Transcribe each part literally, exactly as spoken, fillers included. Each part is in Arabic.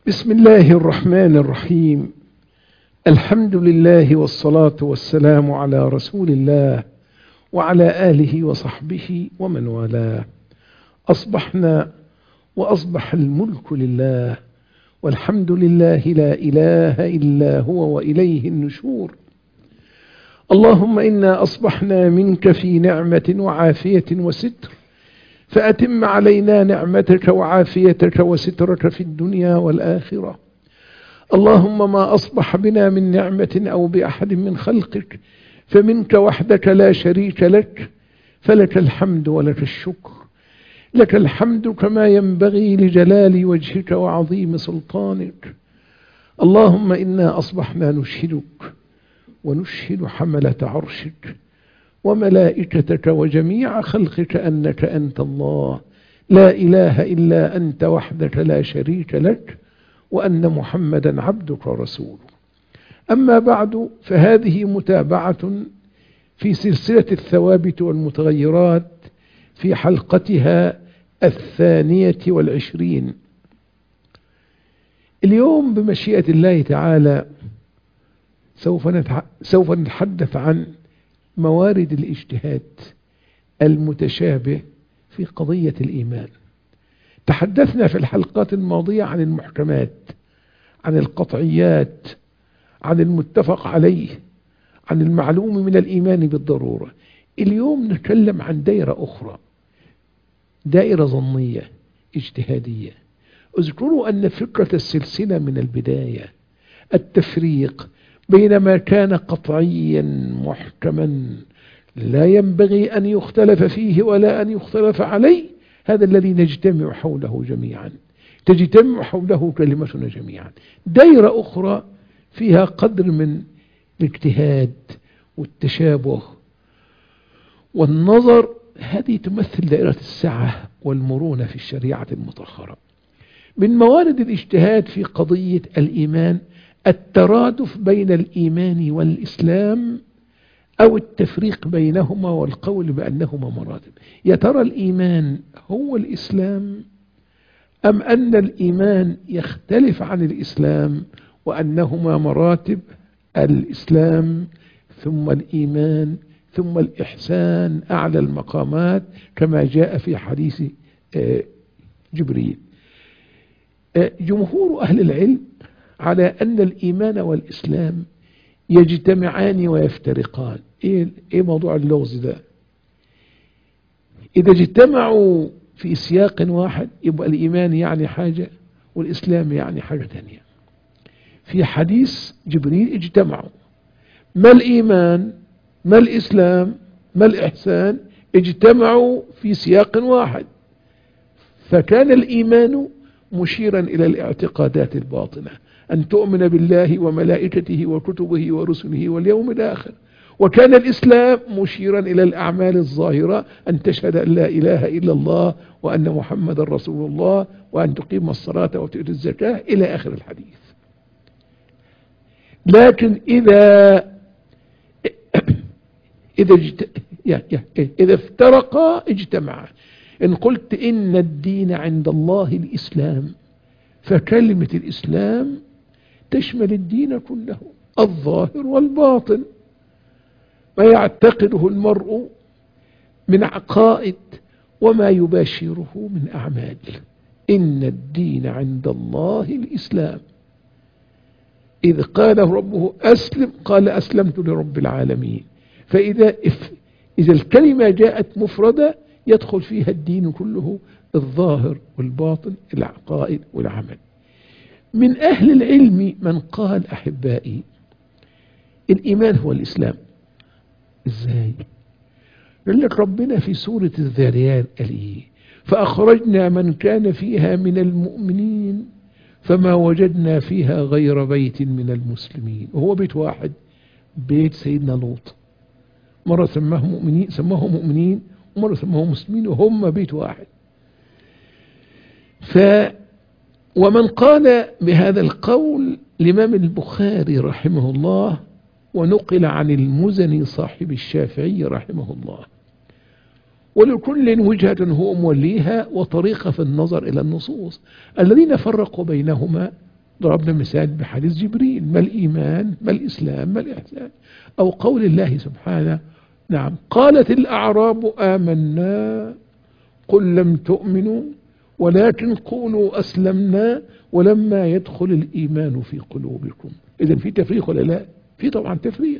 بسم الله الرحمن الرحيم. الحمد لله والصلاة والسلام على رسول الله وعلى آله وصحبه ومن والاه. أصبحنا وأصبح الملك لله، والحمد لله لا إله إلا هو وإليه النشور. اللهم إنا أصبحنا منك في نعمة وعافية وستر، فأتم علينا نعمتك وعافيتك وسترك في الدنيا والآخرة. اللهم ما أصبح بنا من نعمة أو بأحد من خلقك فمنك وحدك لا شريك لك، فلك الحمد ولك الشكر. لك الحمد كما ينبغي لجلال وجهك وعظيم سلطانك. اللهم إنا أصبحنا نشهدك ونشهد حملة عرشك وملائكتك وجميع خلقك أنك أنت الله، لا إله إلا أنت وحدك لا شريك لك، وأن محمدا عبدك ورسولك. أما بعد، فهذه متابعة في سلسلة الثوابت والمتغيرات في حلقتها الثانية والعشرين. اليوم بمشيئة الله تعالى سوف نتحدث عن موارد الاجتهاد المتشابه في قضية الإيمان. تحدثنا في الحلقات الماضية عن المحكمات، عن القطعيات، عن المتفق عليه، عن المعلوم من الإيمان بالضرورة. اليوم نتكلم عن دائرة أخرى، دائرة ظنية اجتهادية. اذكروا أن فكرة السلسلة من البداية التفريق بين ما كان قطعيا محكما لا ينبغي أن يختلف فيه ولا أن يختلف عليه، هذا الذي نجتمع حوله جميعا، تجتمع حوله كلمتنا جميعا. دائرة أخرى فيها قدر من الاجتهاد والتشابه والنظر، هذه تمثل دائرة السعة والمرونة في الشريعة المطهرة. من موارد الاجتهاد في قضية الإيمان الترادف بين الإيمان والإسلام أو التفريق بينهما والقول بأنهما مراتب. يا ترى الإيمان هو الإسلام أم أن الإيمان يختلف عن الإسلام وأنهما مراتب؟ الإسلام ثم الإيمان ثم الإحسان أعلى المقامات كما جاء في حديث جبريل. جمهور أهل العلم على أن الإيمان والإسلام يجتمعان ويفترقان. إيه, إيه موضوع اللغز ده؟ إذا اجتمعوا في سياق واحد يبقى الإيمان يعني حاجة والإسلام يعني حاجة تانية. في حديث جبريل اجتمعوا، ما الإيمان ما الإسلام ما الإحسان، اجتمعوا في سياق واحد، فكان الإيمان مشيرا إلى الاعتقادات الباطنة، أن تؤمن بالله وملائكته وكتبه ورسله واليوم الآخر، وكان الإسلام مشيرا إلى الأعمال الظاهرة، أن تشهد أن لا إله إلا الله وأن محمد رسول الله وأن تقيم الصلاة وتؤتي الزكاة إلى آخر الحديث. لكن إذا إذا اجت... إذا افترقا اجتمعا. إن قلت إن الدين عند الله الإسلام، فكلمة الإسلام تشمل الدين كله، الظاهر والباطن، ما يعتقده المرء من عقائد وما يباشره من أعمال. إن الدين عند الله الإسلام. إذ قال ربه أسلم قال أسلمت لرب العالمين. فإذا إذا الكلمة جاءت مفردة يدخل فيها الدين كله، الظاهر والباطن، العقائد والعمل. من أهل العلم من قال أحبائي الإيمان هو الإسلام. إزاي؟ قال لك ربنا في سورة الذاريات قال إيه؟ فأخرجنا من كان فيها من المؤمنين فما وجدنا فيها غير بيت من المسلمين. وهو بيت واحد، بيت سيدنا لوط. مرة سماه مؤمنين سماه مؤمنين ومرة سماه مسلمين، وهم بيت واحد. ف ومن قال بهذا القول الإمام البخاري رحمه الله، ونقل عن المزني صاحب الشافعي رحمه الله. ولكل وجهة هو موليها وطريقة في النظر إلى النصوص. الذين فرقوا بينهما ضربنا مثال بحديث جبريل: ما الإيمان ما الإسلام ما الإحسان. أو قول الله سبحانه: نعم قالت الأعراب آمنا قل لم تؤمنوا ولكن قولوا أسلمنا ولما يدخل الإيمان في قلوبكم. إذن في تفريق ولا لا؟ في طبعا تفريق.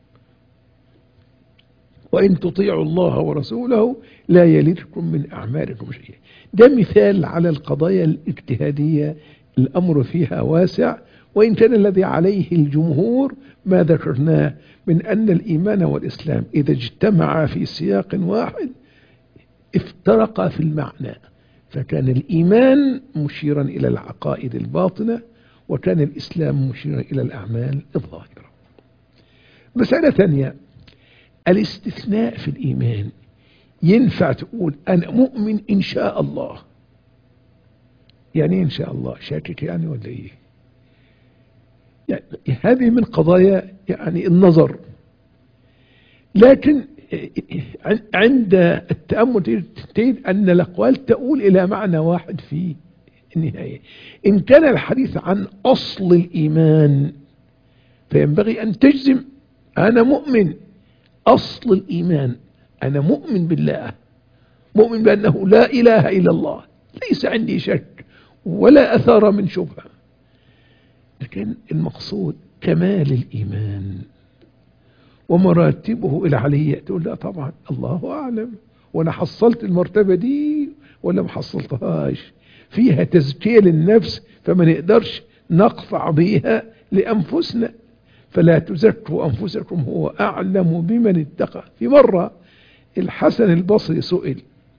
وإن تطيعوا الله ورسوله لا يلدكم من أعمالكم شيئا. ده مثال على القضايا الاجتهادية الأمر فيها واسع، وإن كان الذي عليه الجمهور ما ذكرناه من أن الإيمان والإسلام إذا اجتمعا في سياق واحد افترقا في المعنى، فكان الإيمان مشيرا إلى العقائد الباطنة وكان الإسلام مشيرا إلى الأعمال الظاهرة. مسألة ثانية: الاستثناء في الإيمان. ينفع تقول أنا مؤمن إن شاء الله، يعني إن شاء الله شاكك يعني ولا إيه؟ يعني هذه من قضايا يعني النظر، لكن عند التأمل تجد أن الأقوال تؤول إلى معنى واحد في النهاية. إن كان الحديث عن أصل الإيمان فينبغي أن تجزم: أنا مؤمن أصل الإيمان، أنا مؤمن بالله، مؤمن بأنه لا إله إلا الله، ليس عندي شك ولا أثار من شبهة. لكن المقصود كمال الإيمان ومراتبه العلية، تقول لا طبعا الله أعلم، وأنا حصلت المرتبة دي ولا ما حصلتهاش. فيها تزكية للنفس فما نقدرش نقطع بها لأنفسنا، فلا تزكوا أنفسكم هو أعلم بمن اتقى. في مرة الحسن البصري سئل: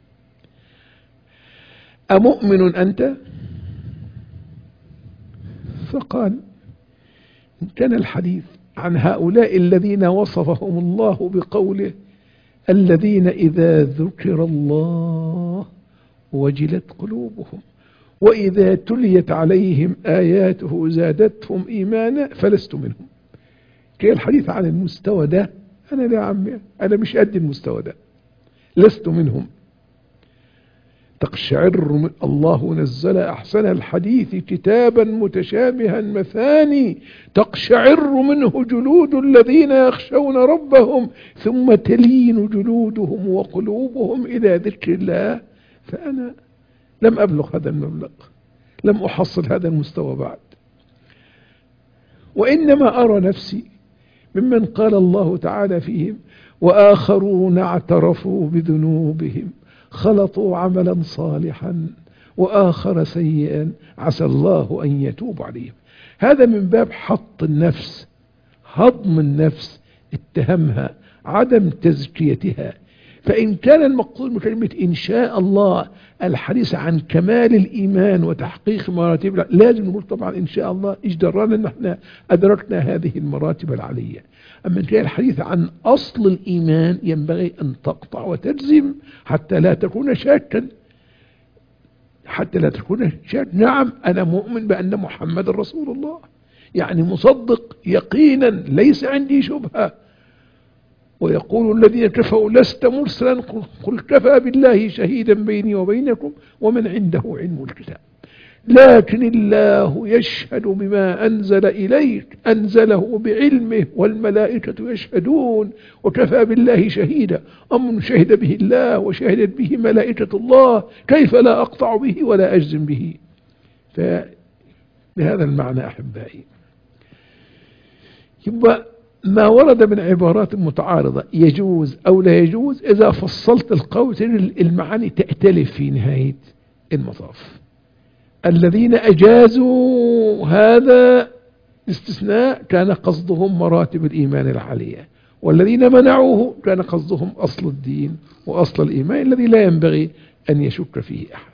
أمؤمن أنت؟ فقال: إن كان الحديث عن هؤلاء الذين وصفهم الله بقوله: الذين إذا ذكر الله وجلت قلوبهم وإذا تليت عليهم آياته زادتهم إيمانا، فلست منهم. كان الحديث عن المستوى ده، أنا لا عمي، أنا مش قد المستوى ده، لست منهم. تقشعر من الله نزل أحسن الحديث كتابا متشابها مثاني تقشعر منه جلود الذين يخشون ربهم ثم تلين جلودهم وقلوبهم إلى ذكر الله. فأنا لم أبلغ هذا المبلغ، لم أحصل هذا المستوى بعد، وإنما أرى نفسي ممن قال الله تعالى فيهم: وآخرون اعترفوا بذنوبهم خلطوا عملا صالحا وآخر سيئا عسى الله أن يتوب عليهم. هذا من باب حط النفس، هضم النفس، اتهمها، عدم تزكيتها. فإن كان المقصود بكلمة إن شاء الله الحديث عن كمال الإيمان وتحقيق مراتب، لازم نقول طبعا إن شاء الله إيش درانا أن احنا أدركنا هذه المراتب العلية. أما إن كان الحديث عن أصل الإيمان ينبغي أن تقطع وتجزم حتى لا تكون شاكا، حتى لا تكون شاكا. نعم أنا مؤمن بأن محمد رسول الله، يعني مصدق يقينا ليس عندي شبهة. ويقول الذين كفروا لست مرسلا قل كفى بالله شهيدا بيني وبينكم ومن عنده علم الكتاب. لكن الله يشهد بما أنزل إليك أنزله بعلمه والملائكة يشهدون وكفى بالله شهيدا. أمر شهد به الله وشهدت به ملائكة الله، كيف لا أقطع به ولا أجزم به؟ فبهذا المعنى أحبائي يبقى ما ورد من عبارات متعارضة يجوز أو لا يجوز، إذا فصلت القول المعاني تأتلف في نهاية المطاف. الذين أجازوا هذا الاستثناء كان قصدهم مراتب الإيمان العالية، والذين منعوه كان قصدهم أصل الدين وأصل الإيمان الذي لا ينبغي أن يشك فيه أحد.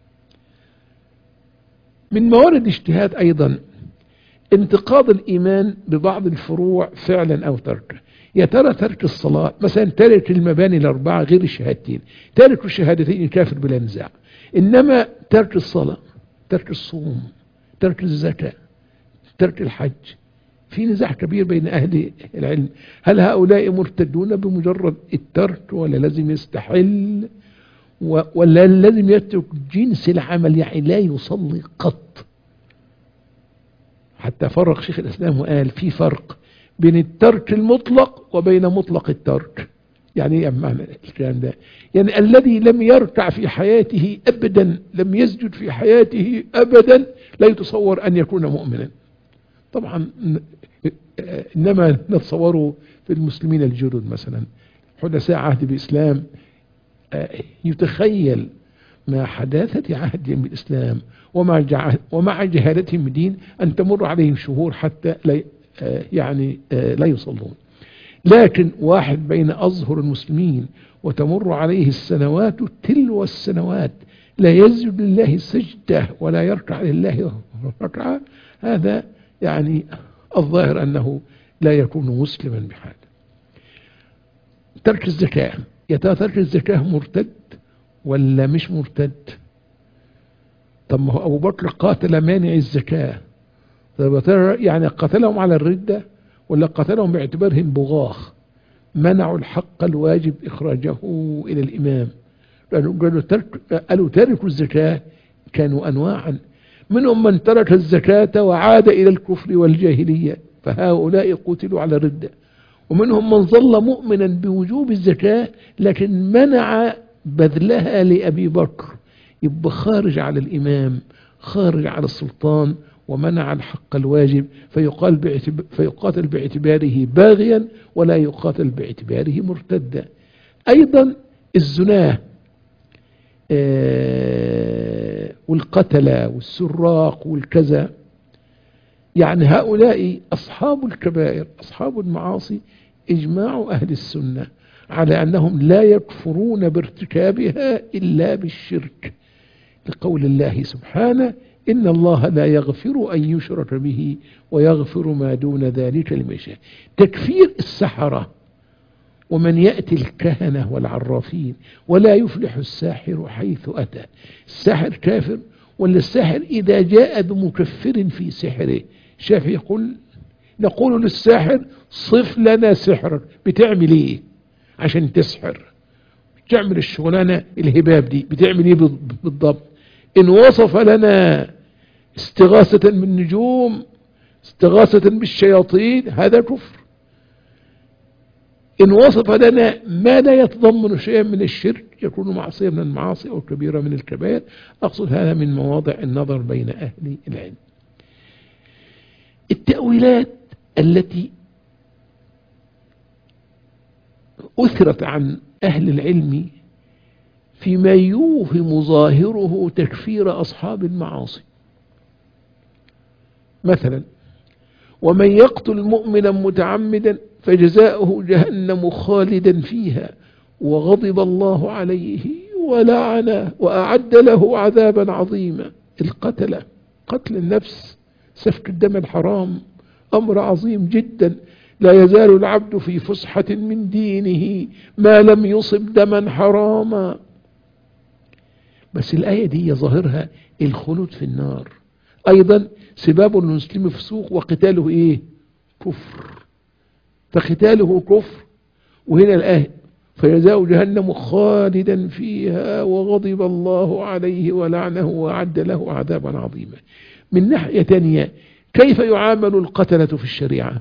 من موارد اجتهاد أيضا انتقاض الإيمان ببعض الفروع فعلا أو تركه. يا ترى ترك الصلاة مثلا، ترك المباني الأربعة غير الشهادتين، ترك الشهادتين كافر بلا نزاع. إنما ترك الصلاة، ترك الصوم، ترك الزكاة، ترك الحج، في نزاع كبير بين أهل العلم. هل هؤلاء مرتدون بمجرد الترك ولا لازم يستحل ولا لازم يترك جنس العمل، يعني لا يصلي قط؟ حتى فرق شيخ الإسلام وقال في فرق بين الترك المطلق وبين مطلق الترك. يعني ايه معنى الكلام ده؟ يعني الذي لم يركع في حياته أبدا، لم يسجد في حياته أبدا، لا يتصور أن يكون مؤمنا. طبعا إنما نتصوره في المسلمين الجدد مثلا حدثاء عهد بالإسلام، يتخيل مع حداثة عهدهم بالإسلام ومع ومع جهالتهم بالدين أن تمر عليهم شهور حتى لا يعني لا يصلون. لكن واحد بين أظهر المسلمين وتمر عليه السنوات تلو السنوات لا يسجد لله سجدة ولا يركع لله ركعة، هذا يعني الظاهر أنه لا يكون مسلما بحال. ترك الزكاة، يا ترى ترك الزكاة مرتد ولا مش مرتد؟ طب ما هو أبو بكر قاتل مانع الزكاة، طب يعني قتلهم على الردة ولا قتلهم باعتبارهم بغاة منعوا الحق الواجب إخراجه إلى الإمام؟ لأنه قالوا ترك قالوا تركوا الزكاة كانوا أنواعا، منهم من ترك الزكاة وعاد إلى الكفر والجاهلية فهؤلاء قتلوا على الردة، ومنهم من ظل مؤمنا بوجوب الزكاة لكن منع بذلها لأبي بكر، يبقى خارج على الإمام، خارج على السلطان، ومنع الحق الواجب، فيقال باعتب... فيقاتل باعتباره باغيا ولا يقاتل باعتباره مرتدا. أيضا الزناه آه والقتلة والسراق والكذا، يعني هؤلاء أصحاب الكبائر أصحاب المعاصي، إجماع أهل السنة على أنهم لا يكفرون بارتكابها إلا بالشرك، لقول الله سبحانه إن الله لا يغفر أن يشرك به ويغفر ما دون ذلك لمن يشاء. تكفير السحرة ومن يأتي الكهنة والعرافين، ولا يفلح الساحر حيث أتى. الساحر كافر ولا الساحر إذا جاء بمكفر في سحره؟ الشافعي يقول نقول للساحر صف لنا سحرك، بتعمل ايه عشان تسحر؟ بتعمل الشغلانة الهباب دي بتعمل ايه بالضبط؟ إن وصف لنا استغاثة بالنجوم استغاثة بالشياطين هذا كفر. إن وصف لنا ما لا يتضمن شيئا من الشرك يكون معصية من المعاصي أو كبيرة من الكبائر. أقصد هذا من مواضع النظر بين أهل العلم. التأويلات التي أثرت عن أهل العلم فيما يوهم ظاهره تكفير أصحاب المعاصي، مثلا ومن يقتل مؤمنا متعمدا فجزاؤه جهنم خالدا فيها وغضب الله عليه ولعنه وأعد له عذابا عظيما. القتلة، قتل النفس، سفك الدم الحرام أمر عظيم جدا، لا يزال العبد في فسحة من دينه ما لم يصب دما حراما. بس الآية دي ظاهرها الخلود في النار. أيضا سباب المسلم فسوق وقتاله إيه؟ كفر، فقتاله كفر. وهنا الآية فجزاء جهنم خالدا فيها وغضب الله عليه ولعنه وأعد له عذابا عظيما. من ناحية تانية كيف يعامل القتلة في الشريعة؟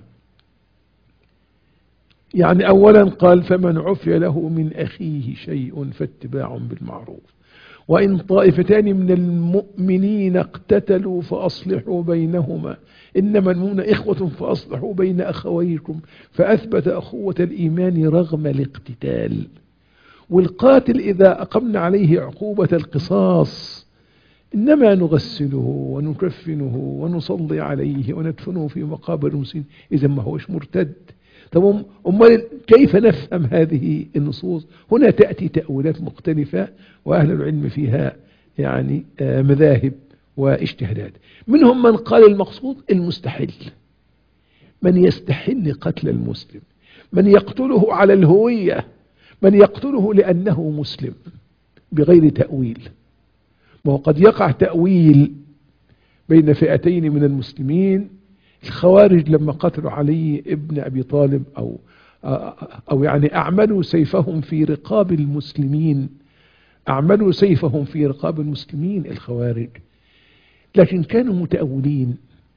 يعني أولا قال فمن عفي له من أخيه شيء فاتباع بالمعروف، وإن طائفتان من المؤمنين اقتتلوا فأصلحوا بينهما إنما المؤمنون إخوة فأصلحوا بين أخويكم، فأثبت أخوة الإيمان رغم الاقتتال. والقاتل إذا أقمنا عليه عقوبة القصاص إنما نغسله ونكفنه ونصلي عليه وندفنه في مقابر المسلمين، إذا ما هوش مرتد. طب أمال كيف نفهم هذه النصوص؟ هنا تأتي تأويلات مختلفة وأهل العلم فيها يعني مذاهب واجتهادات. منهم من قال المقصود المستحل، من يستحل قتل المسلم، من يقتله على الهوية، من يقتله لأنه مسلم بغير تأويل. ما قد يقع تأويل بين فئتين من المسلمين. الخوارج لما قتلوا علي ابن أبي طالب أو أو يعني أعملوا سيفهم في رقاب المسلمين، أعملوا سيفهم في رقاب المسلمين الخوارج، لكن كانوا متأولين.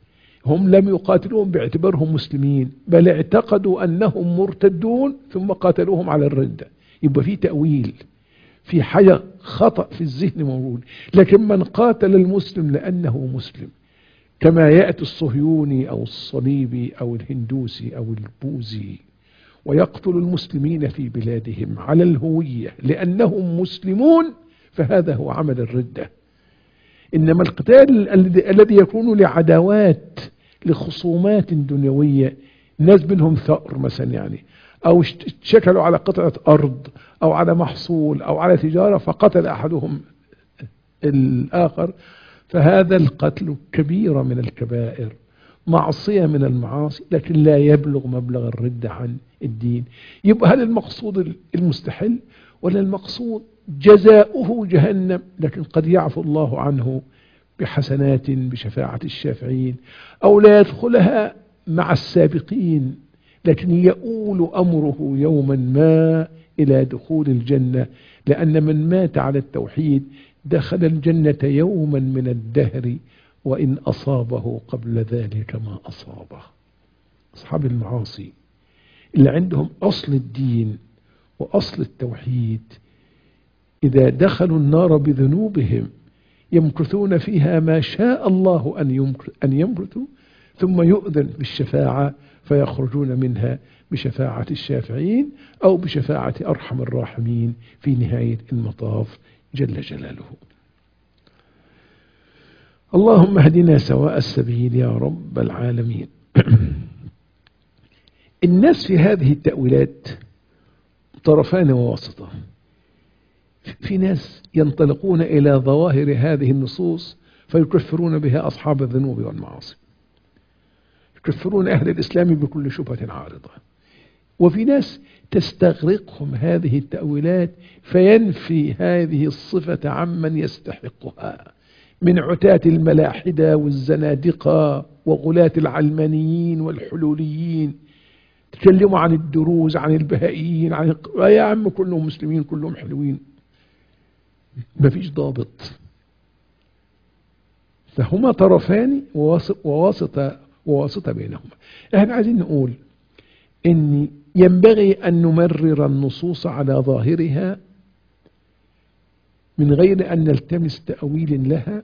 هم لم يقاتلوهم باعتبارهم مسلمين، بل اعتقدوا أنهم مرتدون ثم قاتلوهم على الردة. يبقى في تأويل، في حاجة خطأ في الذهن موجود. لكن من قاتل المسلم لأنه مسلم، كما يأتي الصهيوني أو الصليبي أو الهندوسي أو البوذي ويقتل المسلمين في بلادهم على الهوية لأنهم مسلمون، فهذا هو عمل الردة. إنما القتال الذي يكون لعداوات، لخصومات دنيوية، الناس بينهم ثأر مثلا يعني، أو اشتكلوا على قطعة أرض أو على محصول أو على تجارة فقتل أحدهم الآخر، فهذا القتل كبيرة من الكبائر، معصية من المعاصي، لكن لا يبلغ مبلغ الردة عن الدين. يبقى هل المقصود المستحل، ولا المقصود جزاؤه جهنم، لكن قد يعفو الله عنه بحسنات بشفاعة الشافعين، أو لا يدخلها مع السابقين، لكن يؤول أمره يوما ما إلى دخول الجنة، لأن من مات على التوحيد دخل الجنة يوما من الدهر وإن أصابه قبل ذلك ما أصابه. أصحاب المعاصي اللي عندهم أصل الدين وأصل التوحيد، إذا دخلوا النار بذنوبهم يمكثون فيها ما شاء الله أن يمكثوا، ثم يؤذن بالشفاعة فيخرجون منها بشفاعة الشافعين أو بشفاعة أرحم الراحمين في نهاية المطاف جل جلاله. اللهم اهدنا سواء السبيل يا رب العالمين. الناس في هذه التأويلات طرفان وواسطة. في ناس ينطلقون إلى ظواهر هذه النصوص فيكفرون بها أصحاب الذنوب والمعاصي، يكفرون أهل الإسلام بكل شبهة عارضة. وفي ناس تستغرقهم هذه التأويلات فينفي هذه الصفة عمن يستحقها من عتاة الملاحدة والزنادقة وغلاة العلمانيين والحلوليين. تكلموا عن الدروز، عن البهائيين، عن يا عم كلهم مسلمين كلهم حلوين، ما فيش ضابط. فهما طرفان وواسطة وواسطة بينهما. احنا عايزين نقول ان ينبغي ان نمرر النصوص على ظاهرها من غير ان نلتمس تأويل لها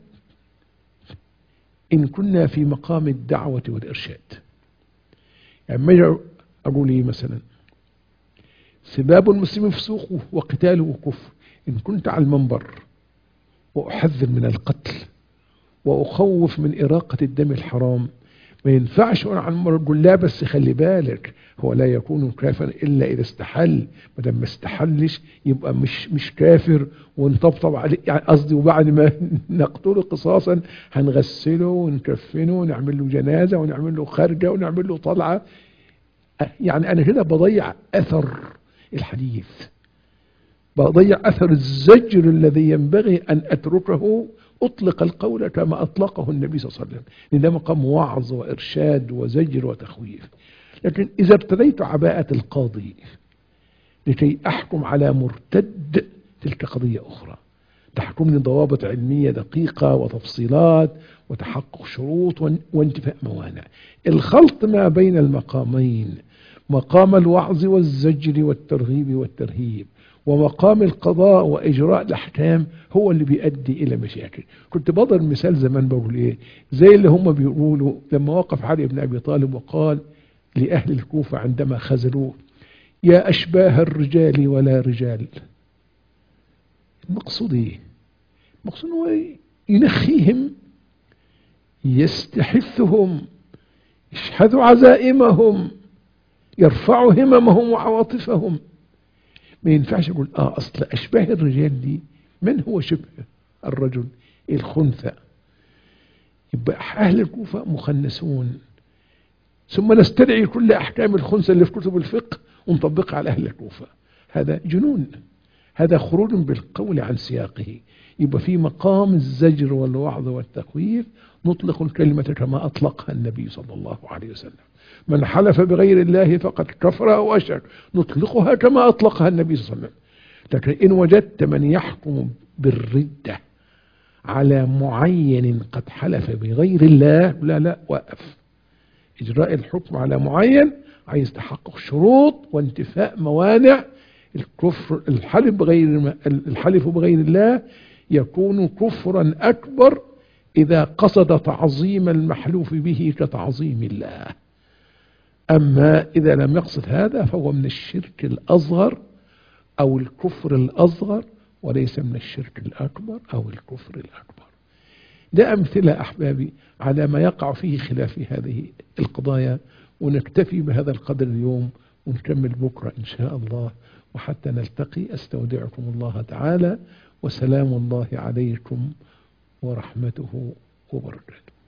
ان كنا في مقام الدعوة والارشاد. يعني ما اقول ايه مثلا، سباب المسلم فسوق وقتاله كفر، ان كنت على المنبر واحذر من القتل واخوف من اراقة الدم الحرام، ما ينفعش وانا على المنبر اقول لا بس خلي بالك هو لا يكون كافرا الا اذا استحل، ما دام ما استحلش يبقى مش مش كافر ونطبطب عليه، يعني قصدي وبعد ما نقتله قصاصا هنغسله ونكفنه ونعمل له جنازه ونعمل له خرجه ونعمل له طلعه. يعني انا كده بضيع اثر الحديث، بضيع اثر الزجر الذي ينبغي ان اتركه. اطلق القول كما اطلقه النبي صلى الله عليه وسلم، لأن ده مقام وعظ وارشاد وزجر وتخويف. لكن اذا ارتديت عباءة القاضي لكي احكم على مرتد، تلك قضية اخرى تحكمني ضوابط علمية دقيقة وتفصيلات وتحقق شروط وانتفاء موانع. الخلط ما بين المقامين، مقام الوعظ والزجر والترغيب والترهيب ومقام القضاء وإجراء الأحكام، هو اللي بيؤدي إلى مشاكل. كنت بضرب مثال زمان بقول إيه، زي اللي هم بيقولوا لما وقف علي بن أبي طالب وقال لأهل الكوفة عندما خذلوه: يا أشباه الرجال ولا رجال. المقصود إيه؟ المقصود هو ينخيهم، يستحثهم، يشحذ عزائمهم، يرفع هممهم وعواطفهم. ما ينفعش يقول اه اصل اشباه الرجال دي، من هو شبه الرجل؟ الخنثى. يبقى اهل الكوفة مخنثون، ثم نستدعي كل احكام الخنثى اللي في كتب الفقه ونطبقها على اهل الكوفة. هذا جنون، هذا خروج بالقول عن سياقه. يبقى في مقام الزجر والوعظ والتخويف نطلق الكلمة كما أطلقها النبي صلى الله عليه وسلم. من حلف بغير الله فقد كفر أو أشرك، نطلقها كما أطلقها النبي صلى الله عليه وسلم. لكن إن وجدت من يحكم بالردة على معين قد حلف بغير الله، لا لا وقف، إجراء الحكم على معين عايز تحقق شروط وانتفاء موانع. الكفر الحلف بغير الحلف بغير الله يكون كفرا أكبر إذا قصد تعظيم المحلوف به كتعظيم الله. أما إذا لم يقصد هذا فهو من الشرك الأصغر أو الكفر الأصغر، وليس من الشرك الأكبر أو الكفر الأكبر. ده أمثلة أحبابي على ما يقع فيه خلاف هذه القضايا، ونكتفي بهذا القدر اليوم ونكمل بكرة إن شاء الله. وحتى نلتقي أستودعكم الله تعالى، وسلام الله عليكم ورحمته وبركاته.